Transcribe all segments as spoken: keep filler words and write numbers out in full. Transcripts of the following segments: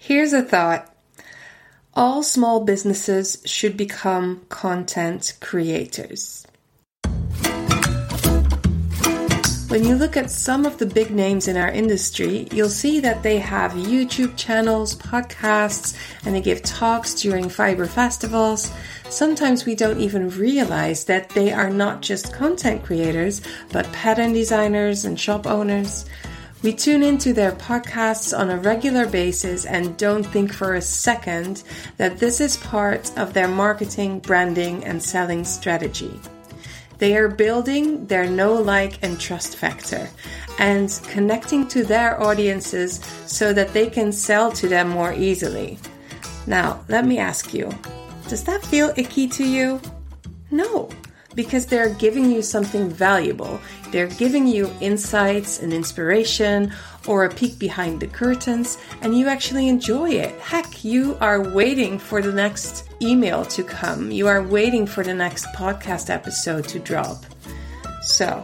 Here's a thought. All small businesses should become content creators. When you look at some of the big names in our industry, you'll see that they have YouTube channels, podcasts, and they give talks during fiber festivals. Sometimes we don't even realize that they are not just content creators, but pattern designers and shop owners. We tune into their podcasts on a regular basis and don't think for a second that this is part of their marketing, branding, and selling strategy. They are building their know, like, and trust factor and connecting to their audiences so that they can sell to them more easily. Now, let me ask you, does that feel icky to you? No, because they're giving you something valuable. They're giving you insights and inspiration or a peek behind the curtains, and you actually enjoy it. Heck, you are waiting for the next email to come. You are waiting for the next podcast episode to drop. So,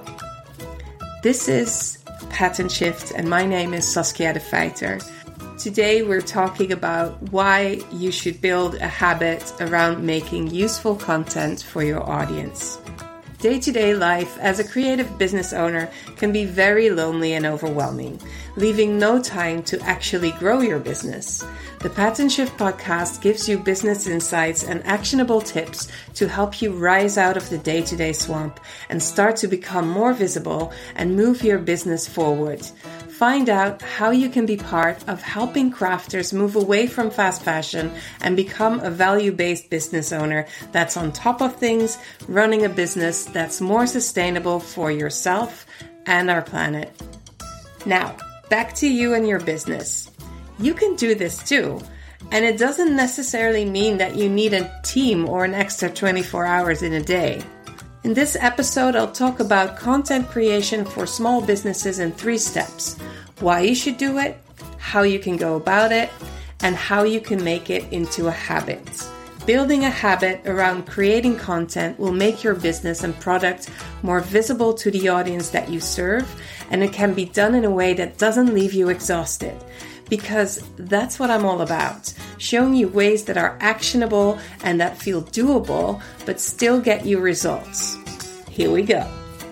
this is Pattern Shift, and my name is Saskia de Feiter. Today we're talking about why you should build a habit around making useful content for your audience. Day-to-day life as a creative business owner can be very lonely and overwhelming, leaving no time to actually grow your business. The Pattern Shift podcast gives you business insights and actionable tips to help you rise out of the day-to-day swamp and start to become more visible and move your business forward. Find out how you can be part of helping crafters move away from fast fashion and become a value-based business owner that's on top of things, running a business that's more sustainable for yourself and our planet. Now, back to you and your business. You can do this too, and it doesn't necessarily mean that you need a team or an extra twenty-four hours in a day. In this episode, I'll talk about content creation for small businesses in three steps: why you should do it, how you can go about it, and how you can make it into a habit. Building a habit around creating content will make your business and product more visible to the audience that you serve, and it can be done in a way that doesn't leave you exhausted. Because that's what I'm all about, showing you ways that are actionable and that feel doable, but still get you results. Here we go.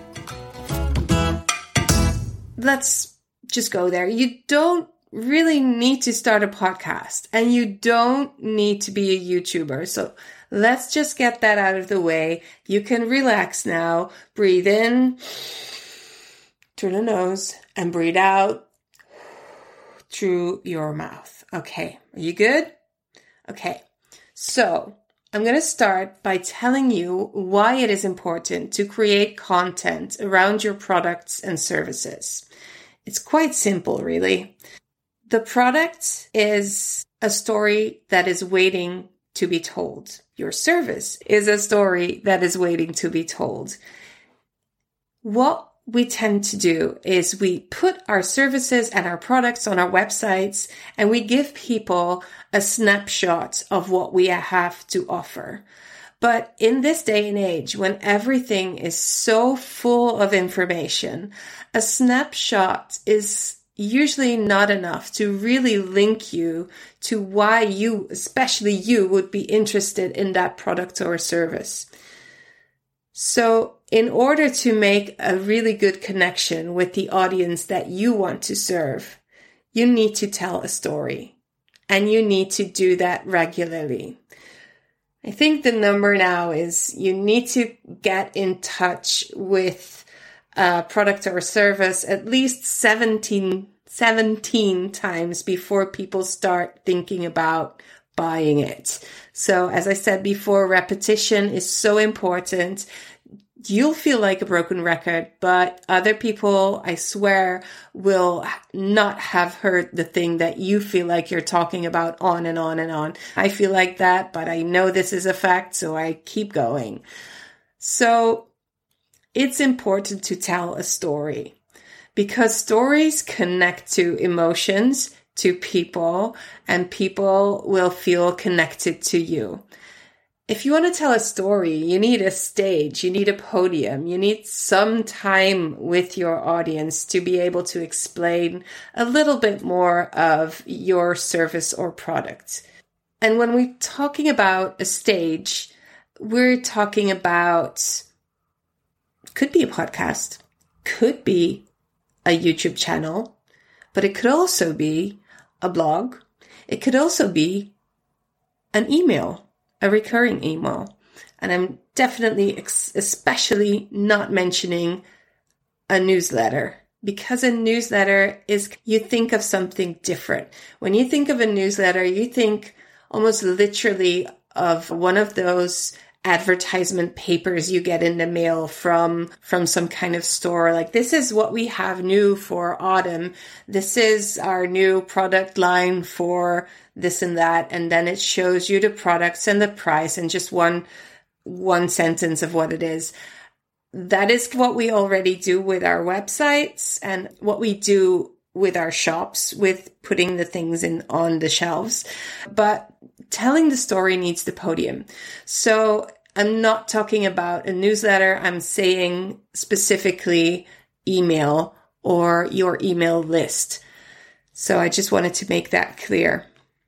Let's just go there. You don't really need to start a podcast, and you don't need to be a YouTuber. So let's just get that out of the way. You can relax now. Breathe in through the nose and breathe out through your mouth. Okay, are you good? Okay, so I'm going to start by telling you why it is important to create content around your products and services. It's quite simple, really. The product is a story that is waiting to be told. Your service is a story that is waiting to be told. What we tend to do is we put our services and our products on our websites, and we give people a snapshot of what we have to offer. But in this day and age, when everything is so full of information, a snapshot is usually not enough to really link you to why you, especially you, would be interested in that product or service. So in order to make a really good connection with the audience that you want to serve, you need to tell a story, and you need to do that regularly. I think the number now is you need to get in touch with a product or service at least seventeen, seventeen times before people start thinking about buying it. So as I said before, repetition is so important. You'll feel like a broken record, but other people, I swear, will not have heard the thing that you feel like you're talking about on and on and on. I feel like that, but I know this is a fact, so I keep going. So it's important to tell a story, because stories connect to emotions, to people, and people will feel connected to you. If you want to tell a story, you need a stage, you need a podium, you need some time with your audience to be able to explain a little bit more of your service or product. And when we're talking about a stage, we're talking about, could be a podcast, could be a YouTube channel, but it could also be a blog. It could also be an email. A recurring email. And I'm definitely ex- especially not mentioning a newsletter, because a newsletter is, you think of something different. When you think of a newsletter, you think almost literally of one of those advertisement papers you get in the mail from, from some kind of store. Like, this is what we have new for autumn. This is our new product line for this and that. And then it shows you the products and the price and just one, one sentence of what it is. That is what we already do with our websites and what we do with our shops, with putting the things in on the shelves. But telling the story needs the podium. So I'm not talking about a newsletter. I'm saying specifically email or your email list. So I just wanted to make that clear.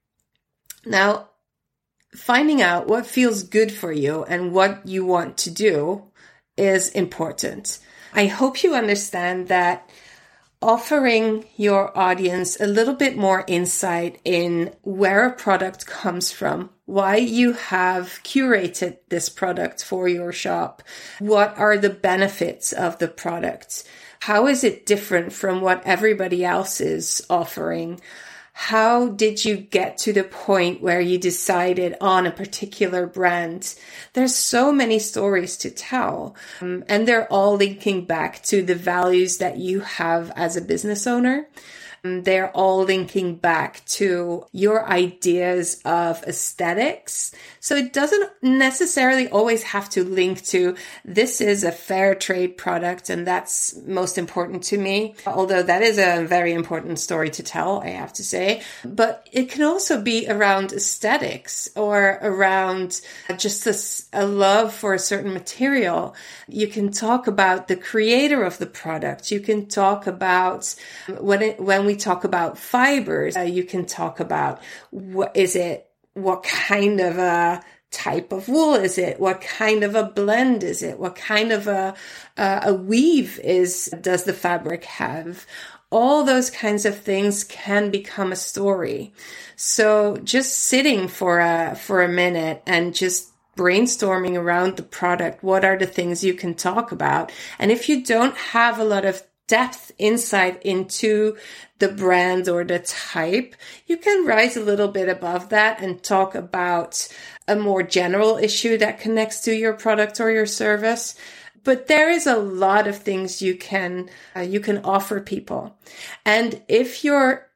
Now, finding out what feels good for you and what you want to do is important. I hope you understand that offering your audience a little bit more insight in where a product comes from, why you have curated this product for your shop, what are the benefits of the product, how is it different from what everybody else is offering, how did you get to the point where you decided on a particular brand? There's so many stories to tell, um, and they're all linking back to the values that you have as a business owner. Um, they're all linking back to your ideas of aesthetics. So it doesn't necessarily always have to link to, this is a fair trade product and that's most important to me. Although that is a very important story to tell, I have to say. But it can also be around aesthetics or around just a, a love for a certain material. You can talk about the creator of the product. You can talk about when it, when we talk about fibers, uh, you can talk about what is it, what kind of a type of wool is it? What kind of a blend is it? What kind of a, uh, a weave is, does the fabric have? All those kinds of things can become a story. So just sitting for a, for a minute and just brainstorming around the product. What are the things you can talk about? And if you don't have a lot of depth insight into the brand or the type, you can rise a little bit above that and talk about a more general issue that connects to your product or your service. But there is a lot of things you can uh, you can offer people. And if your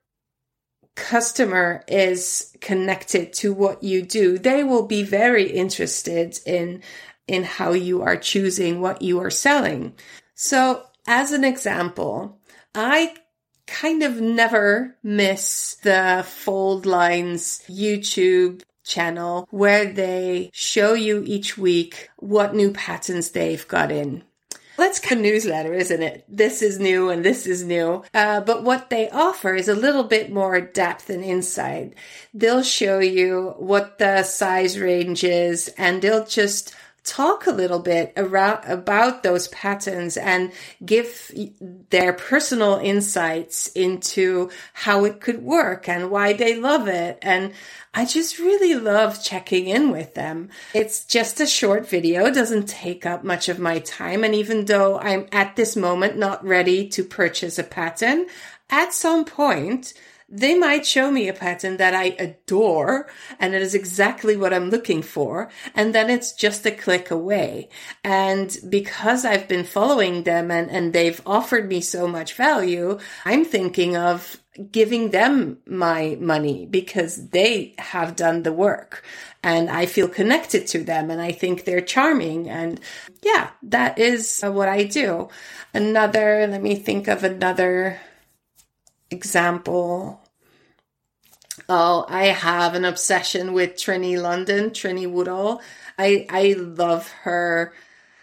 customer is connected to what you do, they will be very interested in in how you are choosing what you are selling. So as an example, I kind of never miss the Fold Lines YouTube channel where they show you each week what new patterns they've got in. That's kind of newsletter, isn't it? This is new and this is new. Uh, but what they offer is a little bit more depth and insight. They'll show you what the size range is and they'll just talk a little bit around about those patterns and give their personal insights into how it could work and why they love it. And I just really love checking in with them. It's just a short video. It doesn't take up much of my time. And even though I'm at this moment not ready to purchase a pattern, at some point, they might show me a pattern that I adore and it is exactly what I'm looking for. And then it's just a click away. And because I've been following them and, and they've offered me so much value, I'm thinking of giving them my money because they have done the work and I feel connected to them and I think they're charming. And yeah, that is what I do. Another, let me think of another example. Oh, I have an obsession with Trinny London, Trinny Woodall. I, I love her.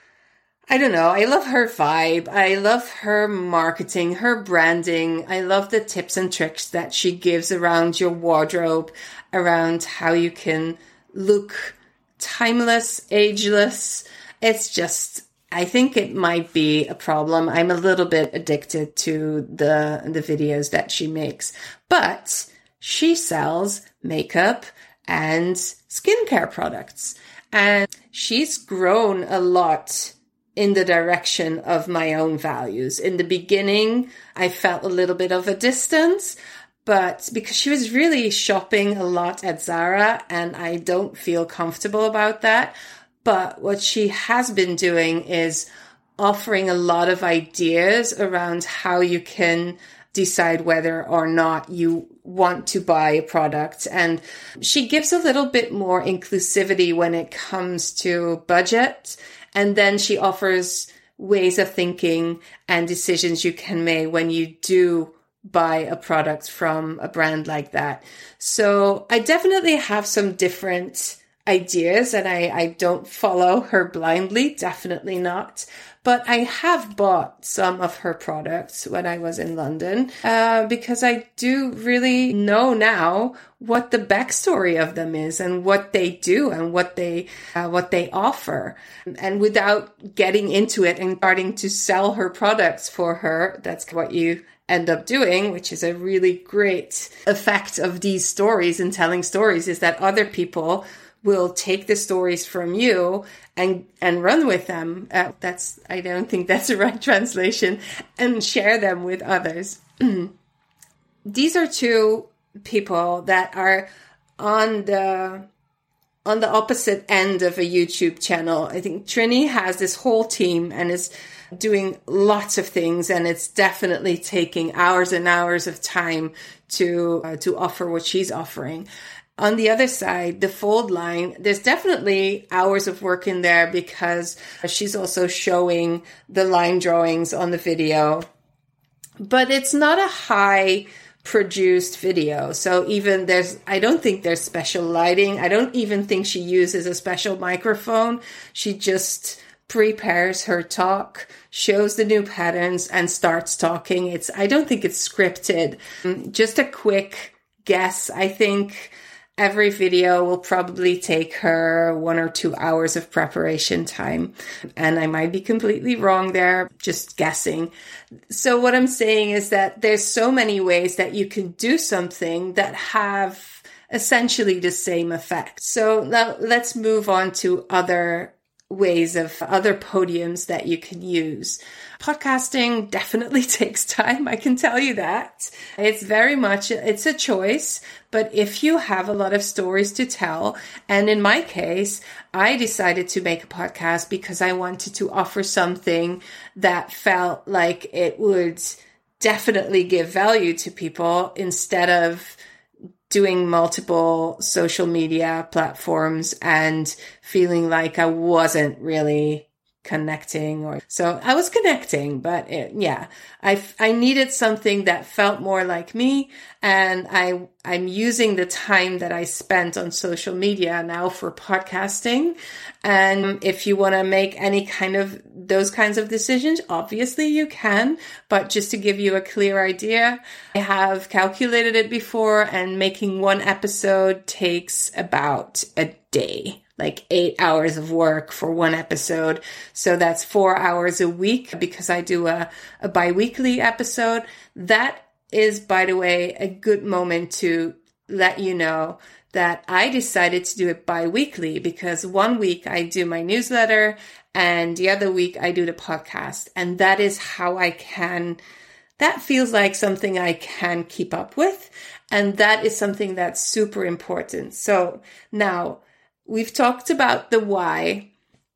I don't know. I love her vibe. I love her marketing, her branding. I love the tips and tricks that she gives around your wardrobe, around how you can look timeless, ageless. It's just, I think it might be a problem. I'm a little bit addicted to the, the videos that she makes, but she sells makeup and skincare products, and she's grown a lot in the direction of my own values. In the beginning, I felt a little bit of a distance, but because she was really shopping a lot at Zara, and I don't feel comfortable about that. But what she has been doing is offering a lot of ideas around how you can decide whether or not you want to buy a product. And she gives a little bit more inclusivity when it comes to budget. And then she offers ways of thinking and decisions you can make when you do buy a product from a brand like that. So I definitely have some different ideas, and I, I don't follow her blindly, definitely not. But I have bought some of her products when I was in London, uh, because I do really know now what the backstory of them is and what they do and what they uh, what they offer. And without getting into it and starting to sell her products for her, that's what you end up doing, which is a really great effect of these stories and telling stories, is that other people will take the stories from you and and run with them. Uh, that's I don't think that's the right translation, and share them with others. These are two people that are on the on the opposite end of a YouTube channel. I think Trinny has this whole team and is doing lots of things, and it's definitely taking hours and hours of time to uh, to offer what she's offering. On the other side, the Fold line, there's definitely hours of work in there because she's also showing the line drawings on the video. But it's not a high produced video. So even there's, I don't think there's special lighting. I don't even think she uses a special microphone. She just prepares her talk, shows the new patterns, and starts talking. It's, I don't think it's scripted. Just a quick guess. I think every video will probably take her one or two hours of preparation time. And I might be completely wrong there, just guessing. So what I'm saying is that there's so many ways that you can do something that have essentially the same effect. So now let's move on to other ways of other podiums that you can use. Podcasting definitely takes time. I can tell you that. It's very much, it's a choice, but if you have a lot of stories to tell, and in my case, I decided to make a podcast because I wanted to offer something that felt like it would definitely give value to people instead of doing multiple social media platforms and feeling like I wasn't really connecting. Or so I was connecting, but it, yeah, I I needed something that felt more like me, and I I'm using the time that I spent on social media now for podcasting. And if you want to make any kind of those kinds of decisions, obviously you can, but just to give you a clear idea, I have calculated it before, and making one episode takes about a day. Like eight hours of work for one episode. So that's four hours a week because I do a, a bi-weekly episode. That is, by the way, a good moment to let you know that I decided to do it bi-weekly because one week I do my newsletter and the other week I do the podcast. And that is how I can, that feels like something I can keep up with. And that is something that's super important. So now, we've talked about the why.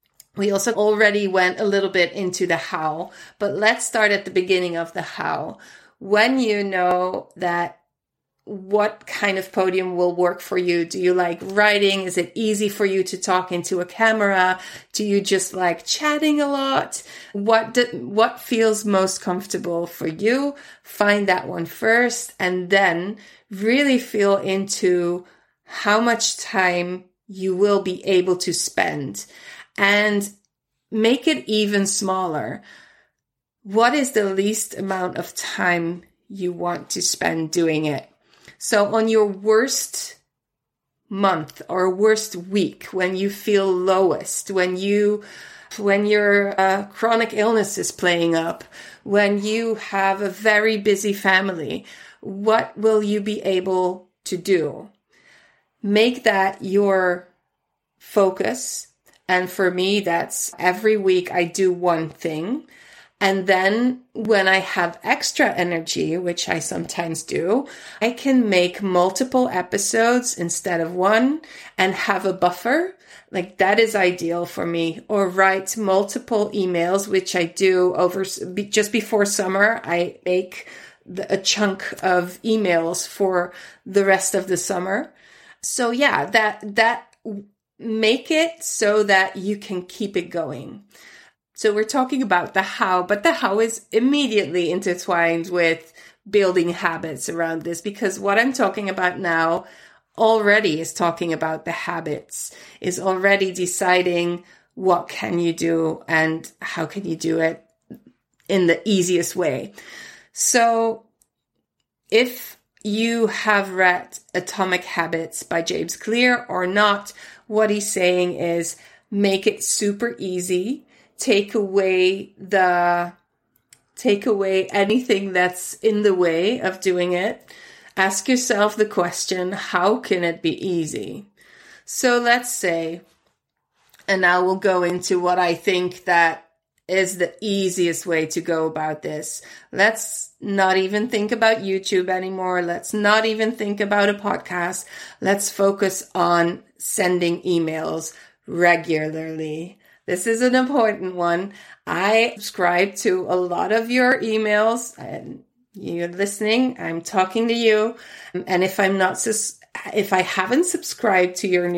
We also already went a little bit into the how, but let's start at the beginning of the how. When you know that what kind of podium will work for you? Do you like writing? Is it easy for you to talk into a camera? Do you just like chatting a lot? What do, what feels most comfortable for you? Find that one first, and then really feel into how much time you will be able to spend and make it even smaller. What is the least amount of time you want to spend doing it? So on your worst month or worst week, when you feel lowest, when you when your uh, chronic illness is playing up, when you have a very busy family, what will you be able to do? Make that your focus. And for me, that's every week I do one thing. And then when I have extra energy, which I sometimes do, I can make multiple episodes instead of one and have a buffer. Like that is ideal for me. Or write multiple emails, which I do over just before summer. I make the, a chunk of emails for the rest of the summer. So yeah, that, that make it so that you can keep it going. So we're talking about the how, but the how is immediately intertwined with building habits around this, because what I'm talking about now already is talking about the habits, is already deciding what can you do and how can you do it in the easiest way. So if you have read Atomic Habits by James Clear or not, what he's saying is make it super easy. Take away the, take away anything that's in the way of doing it. Ask yourself the question, how can it be easy? So let's say, and now we'll go into what I think that is the easiest way to go about this. Let's not even think about YouTube anymore. Let's not even think about a podcast. Let's focus on sending emails regularly. This is an important one. I subscribe to a lot of your emails, and you're listening. I'm talking to you. And if I'm not, sus- if I haven't subscribed to your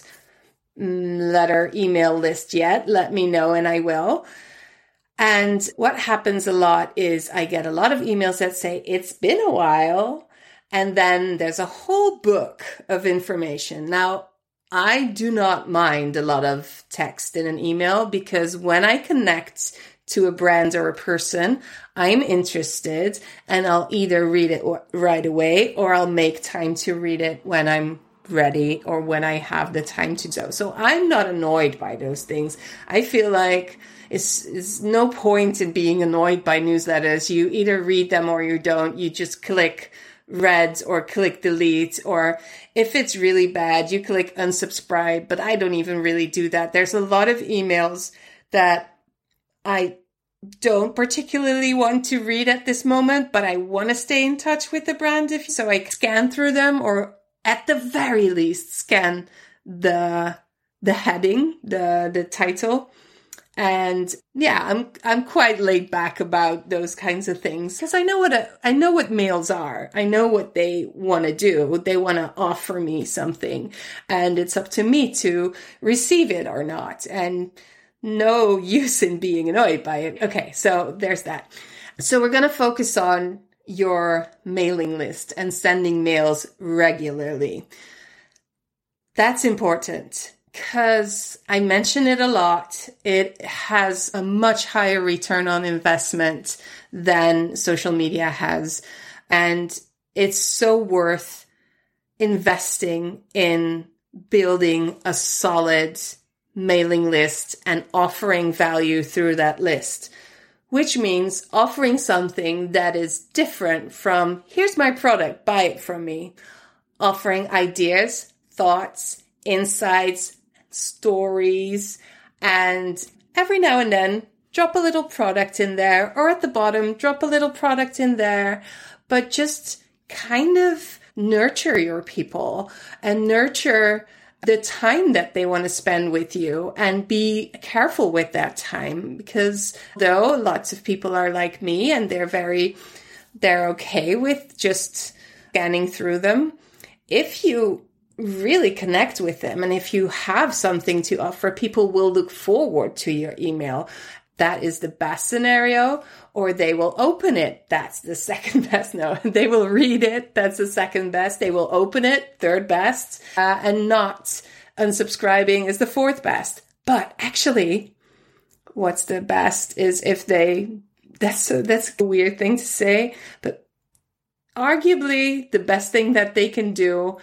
newsletter email list yet, let me know and I will. And what happens a lot is I get a lot of emails that say, it's been a while. And then there's a whole book of information. Now, I do not mind a lot of text in an email, because when I connect to a brand or a person, I'm interested and I'll either read it right away or I'll make time to read it when I'm ready or when I have the time to do. So I'm not annoyed by those things. I feel like it's, it's no point in being annoyed by newsletters. You either read them or you don't. You just click read or click delete, or if it's really bad, you click unsubscribe, but I don't even really do that. There's a lot of emails that I don't particularly want to read at this moment, but I want to stay in touch with the brand. If so, I scan through them, or at the very least scan the the heading, the the title. And yeah, I'm I'm quite laid back about those kinds of things, because I know what a, I know what mails are. I know what they want to do. They want to offer me something, and it's up to me to receive it or not. And no use in being annoyed by it. Okay, so there's that. So we're going to focus on your mailing list and sending mails regularly. That's important. Because I mention it a lot, it has a much higher return on investment than social media has. And it's so worth investing in building a solid mailing list and offering value through that list, which means offering something that is different from, here's my product, buy it from me. Offering ideas, thoughts, insights, stories, and every now and then drop a little product in there, or at the bottom drop a little product in there, but just kind of nurture your people and nurture the time that they want to spend with you, and be careful with that time, because though lots of people are like me and they're very they're okay with just scanning through them, if you really connect with them, and if you have something to offer, people will look forward to your email. That is the best scenario. Or they will open it. That's the second best. No, they will read it. That's the second best. They will open it. Third best. Uh, and not unsubscribing is the fourth best. But actually, what's the best is if they, that's a, that's a weird thing to say, but arguably the best thing that they can do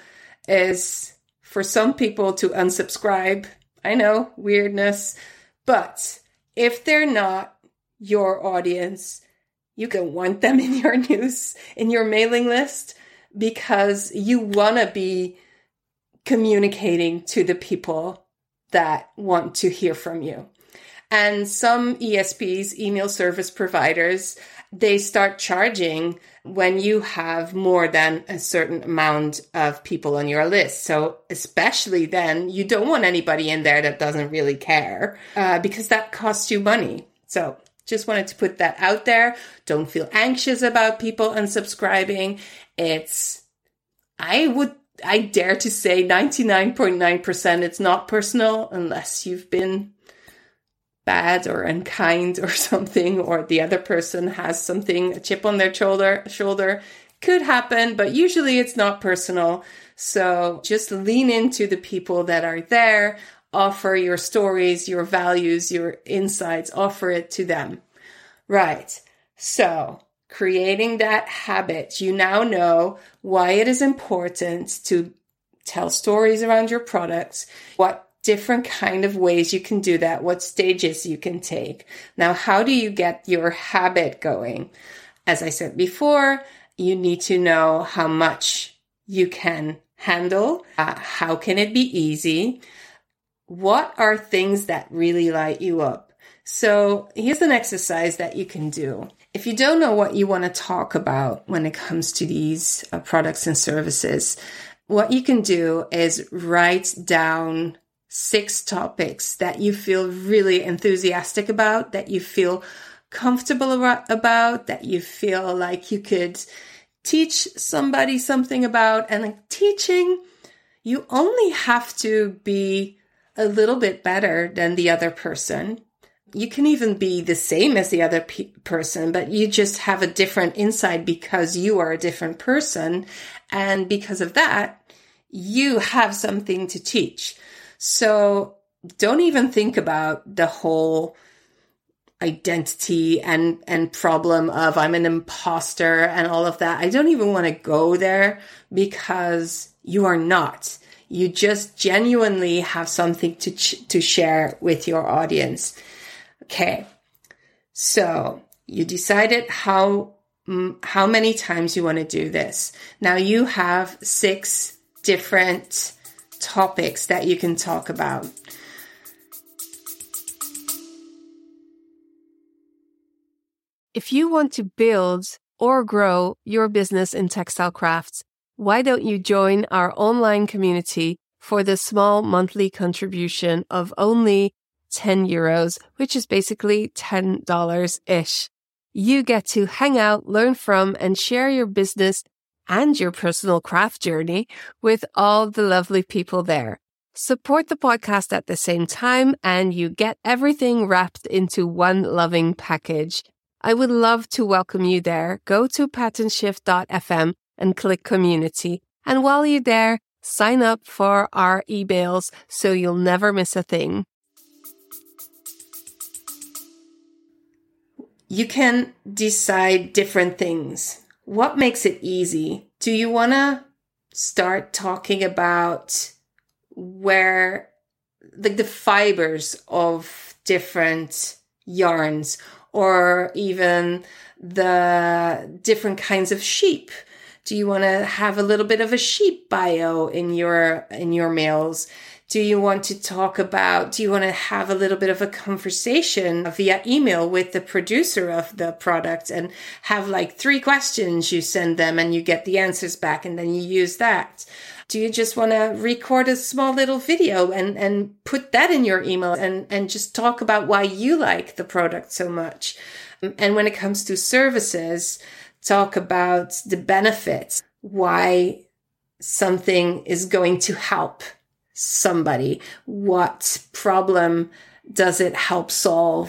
is for some people to unsubscribe. I know, weirdness. But if they're not your audience, you can want them in your news, in your mailing list, because you want to be communicating to the people that want to hear from you. And some E S Ps, email service providers, they start charging when you have more than a certain amount of people on your list. So especially then, you don't want anybody in there that doesn't really care, uh, because that costs you money. So just wanted to put that out there. Don't feel anxious about people unsubscribing. It's, I would, I dare to say ninety-nine point nine percent it's not personal unless you've been bad or unkind or something, or the other person has something, a chip on their shoulder, shoulder. Could happen, but usually it's not personal. So just lean into the people that are there. Offer your stories, your values, your insights, offer it to them. Right. So creating that habit, you now know why it is important to tell stories around your products, what different kind of ways you can do that, what stages you can take. Now, how do you get your habit going? As I said before, you need to know how much you can handle. Uh, how can it be easy? What are things that really light you up? So here's an exercise that you can do. If you don't know what you want to talk about when it comes to these uh, products and services, what you can do is write down six topics that you feel really enthusiastic about, that you feel comfortable about, that you feel like you could teach somebody something about. And like teaching, you only have to be a little bit better than the other person. You can even be the same as the other pe- person, but you just have a different insight because you are a different person. And because of that, you have something to teach. So don't even think about the whole identity and, and problem of I'm an imposter and all of that. I don't even want to go there because you are not. You just genuinely have something to ch- to share with your audience. Okay. So you decided how, mm, how many times you want to do this. Now you have six different topics that you can talk about. If you want to build or grow your business in textile crafts, why don't you join our online community for the small monthly contribution of only ten euros, which is basically ten dollars-ish. You get to hang out, learn from, and share your business and your personal craft journey with all the lovely people there. Support the podcast at the same time, and you get everything wrapped into one loving package. I would love to welcome you there. Go to pattern shift dot f m and click community. And while you're there, sign up for our emails so you'll never miss a thing. You can decide different things. What makes it easy? Do you want to start talking about where like the fibers of different yarns, or even the different kinds of sheep? Do you want to have a little bit of a sheep bio in your in your mails? Do you want to talk about, do you want to have a little bit of a conversation via email with the producer of the product and have like three questions you send them and you get the answers back and then you use that? Do you just want to record a small little video and, and put that in your email and, and just talk about why you like the product so much? And when it comes to services, talk about the benefits, why something is going to help somebody. What problem does it help solve?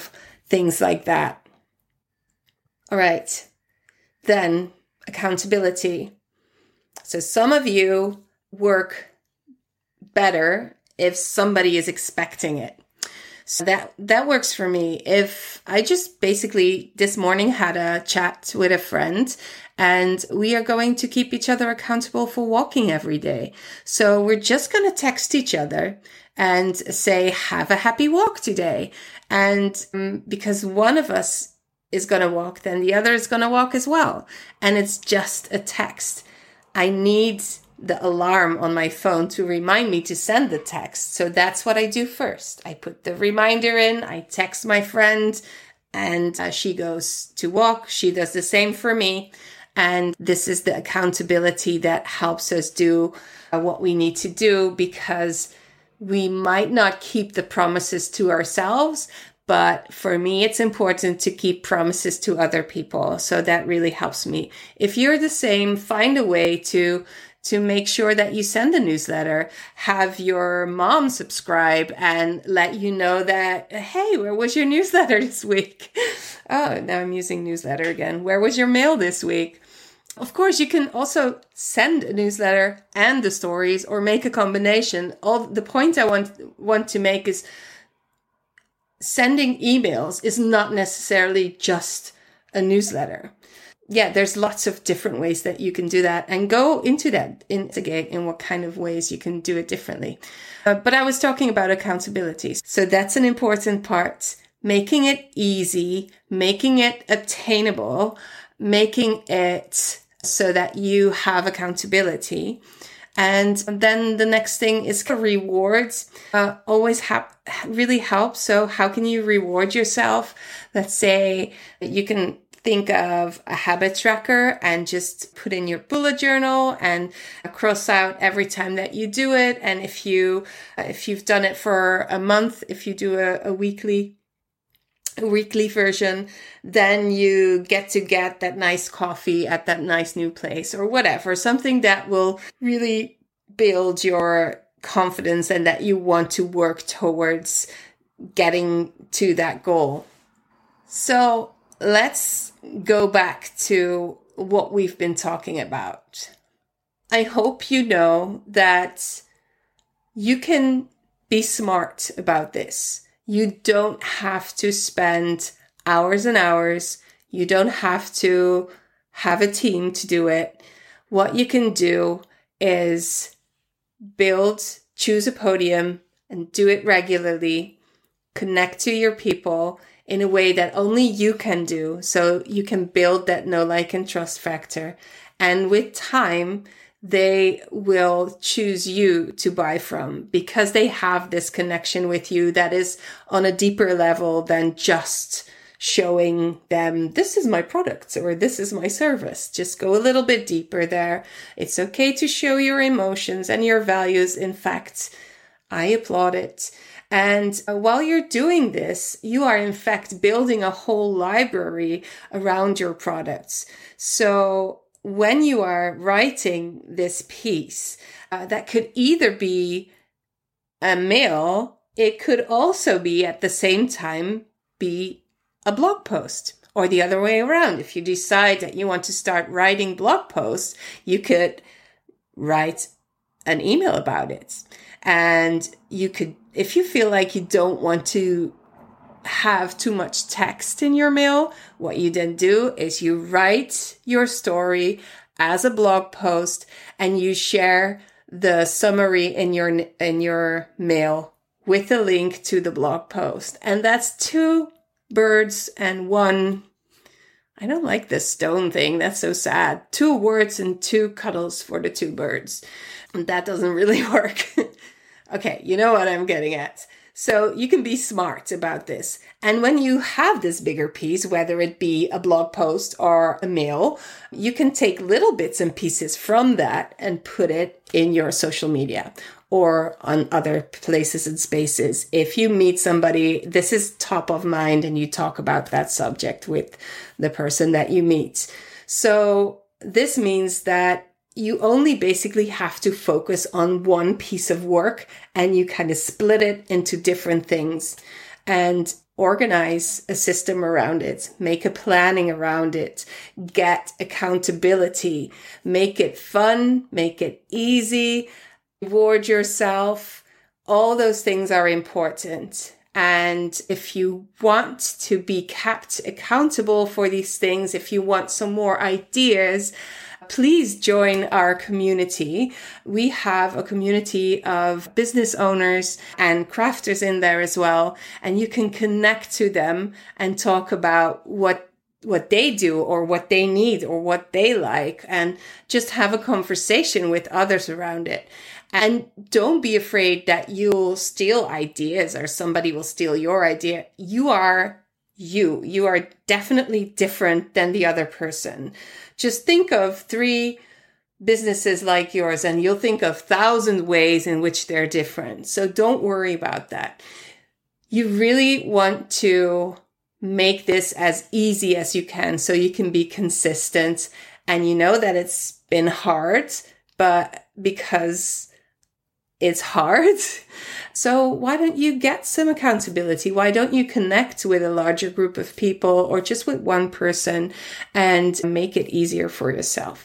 things like that. All right. Then accountability. So some of you work better if somebody is expecting it. So that, that works for me. If I just basically this morning had a chat with a friend and we are going to keep each other accountable for walking every day. So we're just going to text each other and say, have a happy walk today. And um, because one of us is going to walk, then the other is going to walk as well. And it's just a text. I need the alarm on my phone to remind me to send the text. So that's what I do first. I put the reminder in, I text my friend, and uh, she goes to walk. She does the same for me. And this is the accountability that helps us do uh, what we need to do, because we might not keep the promises to ourselves, but for me, it's important to keep promises to other people. So that really helps me. If you're the same, find a way to to make sure that you send a newsletter. Have your mom subscribe and let you know that, hey, where was your newsletter this week? Oh, now I'm using newsletter again. Where was your mail this week? Of course, you can also send a newsletter and the stories, or make a combination. All the point I want want to make is sending emails is not necessarily just a newsletter. Yeah, there's lots of different ways that you can do that, and go into that, investigate in what kind of ways you can do it differently. Uh, but I was talking about accountability. So that's an important part. Making it easy, making it attainable, making it so that you have accountability. And then the next thing is rewards. Uh, always ha- really helps. So how can you reward yourself? Let's say you can think of a habit tracker and just put in your bullet journal and cross out every time that you do it. And if you, if you've done it for a month, if you do a, a weekly, a weekly version, then you get to get that nice coffee at that nice new place or whatever, something that will really build your confidence and that you want to work towards getting to that goal. So let's go back to what we've been talking about. I hope you know that you can be smart about this. You don't have to spend hours and hours. You don't have to have a team to do it. What you can do is build, choose a podium and do it regularly. Connect to your people in a way that only you can do, so you can build that know, like, and trust factor. And with time, they will choose you to buy from because they have this connection with you that is on a deeper level than just showing them, this is my product or this is my service. Just go a little bit deeper there. It's okay to show your emotions and your values. In fact, I applaud it. And while you're doing this, you are in fact building a whole library around your products. So when you are writing this piece, uh, that could either be a mail, it could also be at the same time be a blog post, or the other way around. If you decide that you want to start writing blog posts, you could write an email about it. And you could, if you feel like you don't want to have too much text in your mail, what you then do is you write your story as a blog post and you share the summary in your, in your mail with a link to the blog post. And that's two birds and one, I don't like this stone thing. That's so sad. Two words and two cuddles for the two birds. And that doesn't really work. Okay, you know what I'm getting at. So you can be smart about this. And when you have this bigger piece, whether it be a blog post or a mail, you can take little bits and pieces from that and put it in your social media or on other places and spaces. If you meet somebody, this is top of mind and you talk about that subject with the person that you meet. So this means that you only basically have to focus on one piece of work and you kind of split it into different things. And organize a system around it, make a planning around it, get accountability, make it fun, make it easy, reward yourself. All those things are important. And if you want to be kept accountable for these things, if you want some more ideas, please join our community. We have a community of business owners and crafters in there as well. And you can connect to them and talk about what what they do or what they need or what they like, and just have a conversation with others around it. And don't be afraid that you'll steal ideas or somebody will steal your idea. You are you. You are definitely different than the other person. Just think of three businesses like yours and you'll think of thousand ways in which they're different. So don't worry about that. You really want to make this as easy as you can so you can be consistent. And you know that it's been hard, but because it's hard. So why don't you get some accountability? Why don't you connect with a larger group of people or just with one person and make it easier for yourself?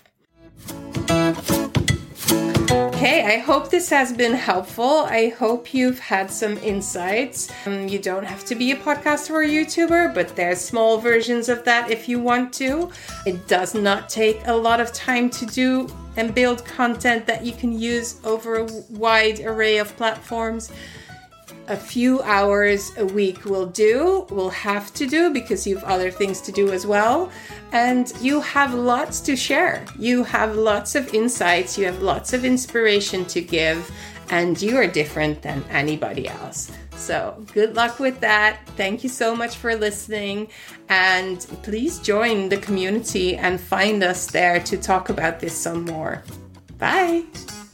Okay, I hope this has been helpful. I hope you've had some insights. Um, you don't have to be a podcaster or a YouTuber, but there's small versions of that if you want to. It does not take a lot of time to do and build content that you can use over a wide array of platforms. A few hours a week will do, will have to do, because you have other things to do as well. And you have lots to share. You have lots of insights. You have lots of inspiration to give. And you are different than anybody else. So good luck with that. Thank you so much for listening. And please join the community and find us there to talk about this some more. Bye.